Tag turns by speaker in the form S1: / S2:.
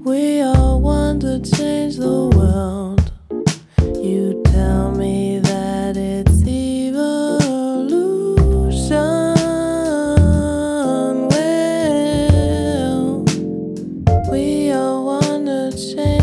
S1: We all want to change the world. You tell me that it's evolution. Well, we all want to change.